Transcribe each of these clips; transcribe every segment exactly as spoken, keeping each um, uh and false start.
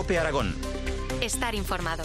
COPE Aragón. Estar informado.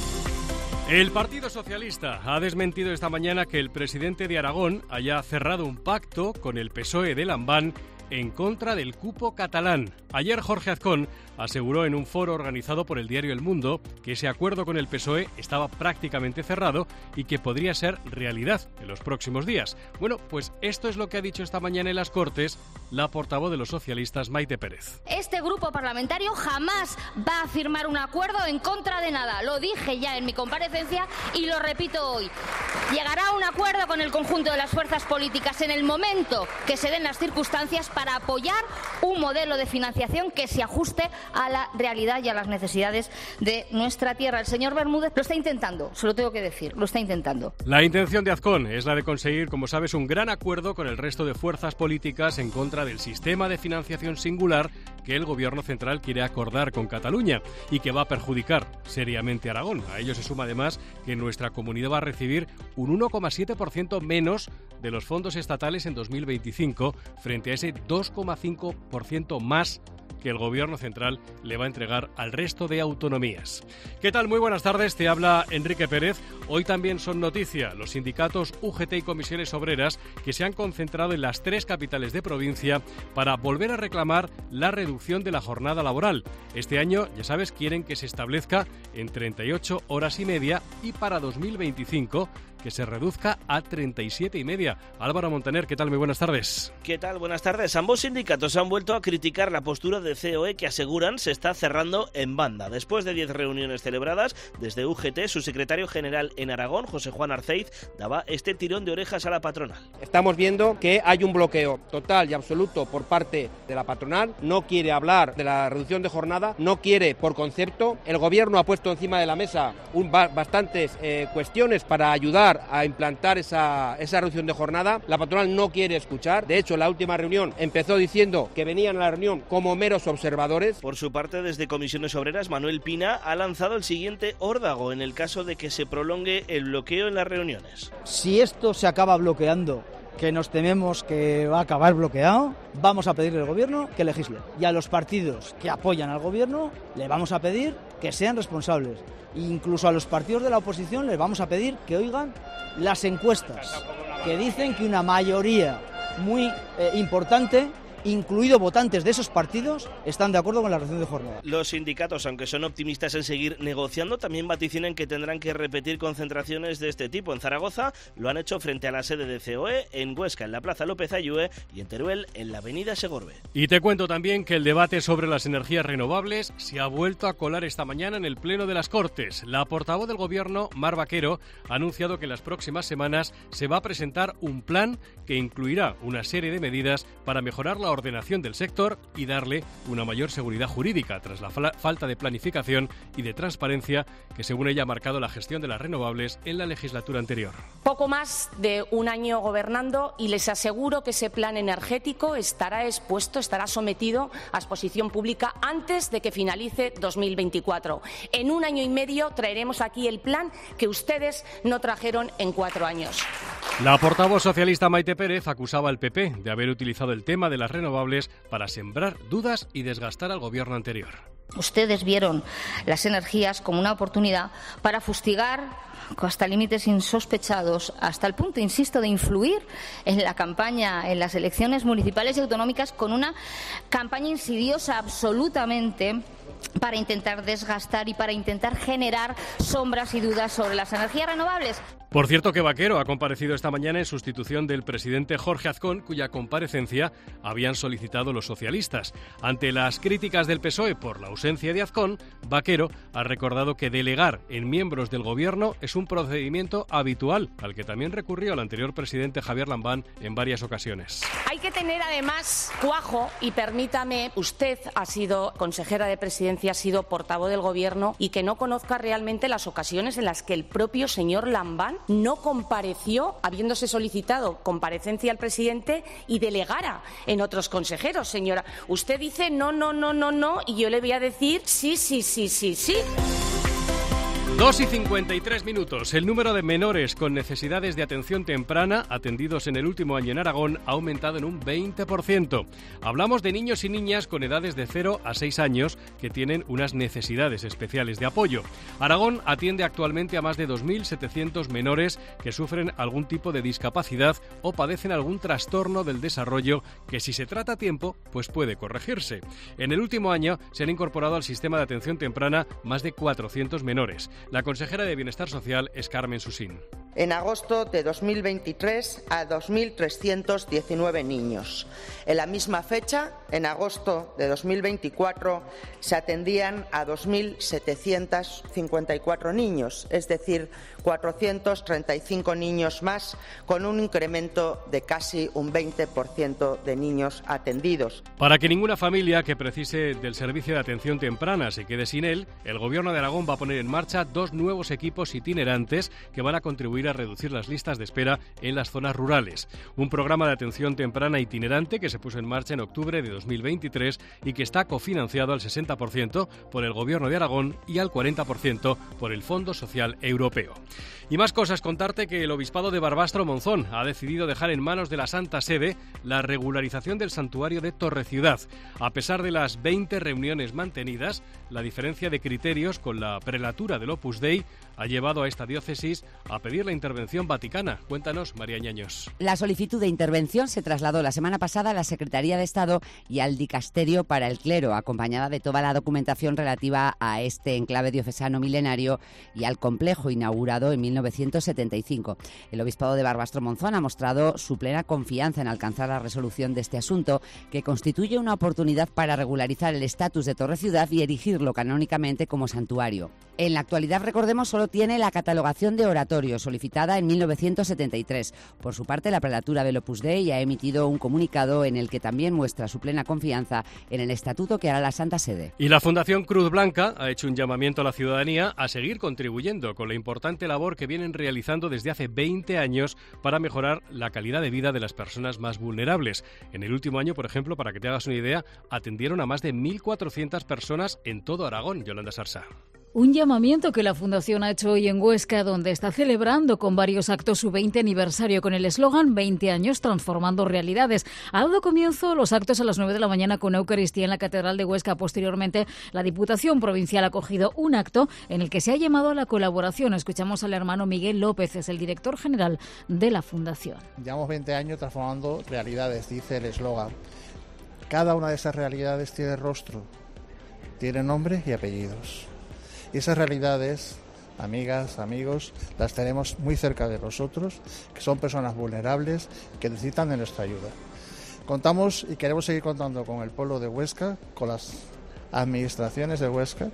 El Partido Socialista ha desmentido esta mañana que el presidente de Aragón haya cerrado un pacto con el P S O E de Lambán en contra del cupo catalán. Ayer Jorge Azcón aseguró en un foro organizado por el diario El Mundo que ese acuerdo con el P S O E estaba prácticamente cerrado y que podría ser realidad en los próximos días. Bueno, pues esto es lo que ha dicho esta mañana en las Cortes la portavoz de los socialistas, Maite Pérez. Este grupo parlamentario jamás va a firmar un acuerdo en contra de nada. Lo dije ya en mi comparecencia y lo repito hoy. Llegará a un acuerdo con el conjunto de las fuerzas políticas en el momento que se den las circunstancias para apoyar un modelo de financiación que se ajuste a la realidad y a las necesidades de nuestra tierra. El señor Bermúdez lo está intentando, se lo tengo que decir, lo está intentando. La intención de Azcón es la de conseguir, como sabes, un gran acuerdo con el resto de fuerzas políticas en contra del sistema de financiación singular que el Gobierno central quiere acordar con Cataluña y que va a perjudicar seriamente a Aragón. A ello se suma además que nuestra comunidad va a recibir un uno coma siete por ciento menos de los fondos estatales en dos mil veinticinco frente a ese dos coma cinco por ciento más que el Gobierno central le va a entregar al resto de autonomías. ¿Qué tal? Muy buenas tardes, te habla Enrique Pérez. Hoy también son noticia los sindicatos U G T y comisiones obreras que se han concentrado en las tres capitales de provincia para volver a reclamar la reducción de la jornada laboral. Este año, ya sabes, quieren que se establezca en treinta y ocho horas y media y para dos mil veinticinco que se reduzca a treinta y siete y media. Álvaro Montaner, ¿qué tal? Muy buenas tardes. ¿Qué tal? Buenas tardes. Ambos sindicatos han vuelto a criticar la postura de C O E que aseguran se está cerrando en banda. Después de diez reuniones celebradas, desde U G T, su secretario general en Aragón, José Juan Arceiz, daba este tirón de orejas a la patronal. Estamos viendo que hay un bloqueo total y absoluto por parte de la patronal. No quiere hablar de la reducción de jornada, no quiere por concepto. El gobierno ha puesto encima de la mesa un, bastantes eh, cuestiones para ayudar a implantar esa, esa reducción de jornada. La patronal no quiere escuchar. De hecho, la última reunión empezó diciendo que venían a la reunión como meros observadores. Por su parte, desde Comisiones Obreras, Manuel Pina ha lanzado el siguiente órdago en el caso de que se prolongue el bloqueo en las reuniones. Si esto se acaba bloqueando, que nos tememos que va a acabar bloqueado, vamos a pedirle al gobierno que legisle. Y a los partidos que apoyan al gobierno le vamos a pedir que sean responsables. Incluso a los partidos de la oposición les vamos a pedir que oigan las encuestas, que dicen que una mayoría muy eh, importante, incluido votantes de esos partidos, están de acuerdo con la reducción de jornada. Los sindicatos, aunque son optimistas en seguir negociando, también vaticinan que tendrán que repetir concentraciones de este tipo. En Zaragoza lo han hecho frente a la sede de C O E, en Huesca en la Plaza López Ayue y en Teruel en la Avenida Segorbe. Y te cuento también que el debate sobre las energías renovables se ha vuelto a colar esta mañana en el Pleno de las Cortes. La portavoz del Gobierno, Mar Vaquero, ha anunciado que en las próximas semanas se va a presentar un plan que incluirá una serie de medidas para mejorar la ordenación del sector y darle una mayor seguridad jurídica tras la falta de planificación y de transparencia que, según ella, ha marcado la gestión de las renovables en la legislatura anterior. Poco más de un año gobernando y les aseguro que ese plan energético estará expuesto, estará sometido a exposición pública antes de que finalice dos mil veinticuatro. En un año y medio traeremos aquí el plan que ustedes no trajeron en cuatro años. La portavoz socialista Maite Pérez acusaba al P P de haber utilizado el tema de las renovables para sembrar dudas y desgastar al gobierno anterior. Ustedes vieron las energías como una oportunidad para fustigar hasta límites insospechados, hasta el punto, insisto, de influir en la campaña, en las elecciones municipales y autonómicas, con una campaña insidiosa absolutamente para intentar desgastar y para intentar generar sombras y dudas sobre las energías renovables. Por cierto que Vaquero ha comparecido esta mañana en sustitución del presidente Jorge Azcón, cuya comparecencia habían solicitado los socialistas. Ante las críticas del P S O E por la ausencia de Azcón, Vaquero ha recordado que delegar en miembros del gobierno es un procedimiento habitual, al que también recurrió el anterior presidente Javier Lambán en varias ocasiones. Hay que tener además cuajo y permítame, usted ha sido consejera de presidencia, ha sido portavoz del gobierno y que no conozca realmente las ocasiones en las que el propio señor Lambán no compareció, habiéndose solicitado comparecencia al presidente, y delegara en otros consejeros. Señora, usted dice no, no, no, no, no, y yo le voy a decir sí, sí, sí, sí, sí. dos y cincuenta y tres minutos. El número de menores con necesidades de atención temprana atendidos en el último año en Aragón ha aumentado en un veinte por ciento. Hablamos de niños y niñas con edades de cero a seis años que tienen unas necesidades especiales de apoyo. Aragón atiende actualmente a más de dos mil setecientos menores que sufren algún tipo de discapacidad o padecen algún trastorno del desarrollo que, si se trata a tiempo, pues puede corregirse. En el último año se han incorporado al sistema de atención temprana más de cuatrocientos menores. La consejera de Bienestar Social es Carmen Susín. En agosto de dos mil veintitrés a dos mil trescientos diecinueve niños. En la misma fecha, en agosto de dos mil veinticuatro, se atendían a dos mil setecientos cincuenta y cuatro niños, es decir, cuatrocientos treinta y cinco niños más, con un incremento de casi un veinte por ciento de niños atendidos. Para que ninguna familia que precise del servicio de atención temprana se quede sin él, el Gobierno de Aragón va a poner en marcha dos nuevos equipos itinerantes que van a contribuir a reducir las listas de espera en las zonas rurales. Un programa de atención temprana itinerante que se puso en marcha en octubre de dos mil veintitrés y que está cofinanciado al sesenta por ciento por el Gobierno de Aragón y al cuarenta por ciento por el Fondo Social Europeo. Y más cosas, contarte que el Obispado de Barbastro-Monzón ha decidido dejar en manos de la Santa Sede la regularización del santuario de Torreciudad. A pesar de las veinte reuniones mantenidas, la diferencia de criterios con la prelatura del Opus Dei ha llevado a esta diócesis a pedir la intervención vaticana. Cuéntanos, María Ñaños. La solicitud de intervención se trasladó la semana pasada a la Secretaría de Estado y al Dicasterio para el Clero, acompañada de toda la documentación relativa a este enclave diocesano milenario y al complejo inaugurado en mil novecientos setenta y cinco. El Obispado de Barbastro-Monzón ha mostrado su plena confianza en alcanzar la resolución de este asunto, que constituye una oportunidad para regularizar el estatus de Torreciudad y erigirlo canónicamente como santuario. En la actualidad, recordemos, solo tiene la catalogación de oratorio, solicitada en mil novecientos setenta y tres. Por su parte, la prelatura del Opus Dei ha emitido un comunicado en el que también muestra su plena confianza en el estatuto que hará la Santa Sede. Y la Fundación Cruz Blanca ha hecho un llamamiento a la ciudadanía a seguir contribuyendo con la importante labor que vienen realizando desde hace veinte años para mejorar la calidad de vida de las personas más vulnerables. En el último año, por ejemplo, para que te hagas una idea, atendieron a más de mil cuatrocientas personas en todo Aragón. Yolanda Sarsa. Un llamamiento que la Fundación ha hecho hoy en Huesca, donde está celebrando con varios actos su veinte aniversario con el eslogan veinte años transformando realidades. Ha dado comienzo los actos a las nueve de la mañana con Eucaristía en la Catedral de Huesca. Posteriormente, la Diputación Provincial ha acogido un acto en el que se ha llamado a la colaboración. Escuchamos al hermano Miguel López, es el director general de la Fundación. Llevamos veinte años transformando realidades, dice el eslogan. Cada una de esas realidades tiene rostro, tiene nombre y apellidos. Y esas realidades, amigas, amigos, las tenemos muy cerca de nosotros, que son personas vulnerables que necesitan de nuestra ayuda. Contamos y queremos seguir contando con el pueblo de Huesca, con las administraciones de Huesca,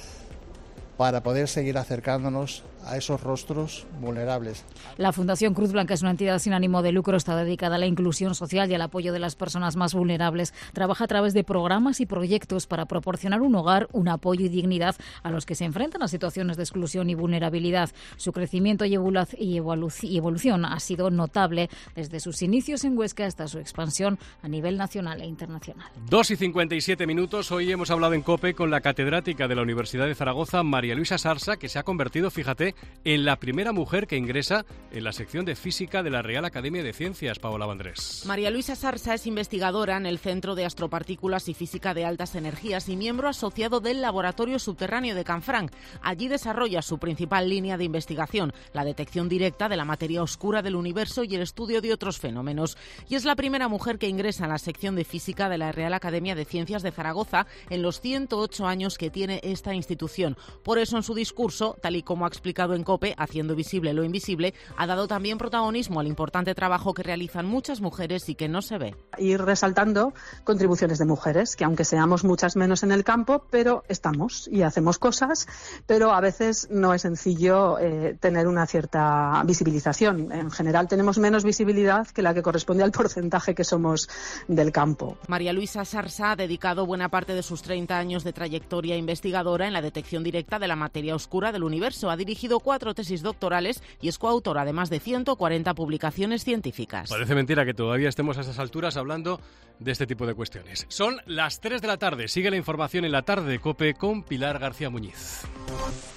para poder seguir acercándonos a esos rostros vulnerables. La Fundación Cruz Blanca es una entidad sin ánimo de lucro, está dedicada a la inclusión social y al apoyo de las personas más vulnerables. Trabaja a través de programas y proyectos para proporcionar un hogar, un apoyo y dignidad a los que se enfrentan a situaciones de exclusión y vulnerabilidad. Su crecimiento y evolución ha sido notable desde sus inicios en Huesca hasta su expansión a nivel nacional e internacional. dos y cincuenta y siete minutos. Hoy hemos hablado en COPE con la catedrática de la Universidad de Zaragoza, María Luisa Sarsa, que se ha convertido, fíjate, en la primera mujer que ingresa en la sección de Física de la Real Academia de Ciencias. Paola Vandrés. María Luisa Sarsa es investigadora en el Centro de Astropartículas y Física de Altas Energías y miembro asociado del Laboratorio Subterráneo de Canfranc. Allí desarrolla su principal línea de investigación, la detección directa de la materia oscura del universo y el estudio de otros fenómenos. Y es la primera mujer que ingresa en la sección de Física de la Real Academia de Ciencias de Zaragoza en los ciento ocho años que tiene esta institución. Por eso, en su discurso, tal y como ha explicado en COPE, haciendo visible lo invisible, ha dado también protagonismo al importante trabajo que realizan muchas mujeres y que no se ve. Ir resaltando contribuciones de mujeres, que aunque seamos muchas menos en el campo, pero estamos y hacemos cosas, pero a veces no es sencillo eh, tener una cierta visibilización. En general tenemos menos visibilidad que la que corresponde al porcentaje que somos del campo. María Luisa Sarsa ha dedicado buena parte de sus treinta años de trayectoria investigadora en la detección directa de la materia oscura del universo. Ha dirigido cuatro tesis doctorales y es coautora de más de ciento cuarenta publicaciones científicas. Parece mentira que todavía estemos a esas alturas hablando de este tipo de cuestiones. Son las tres de la tarde. Sigue la información en la tarde de COPE con Pilar García Muñiz.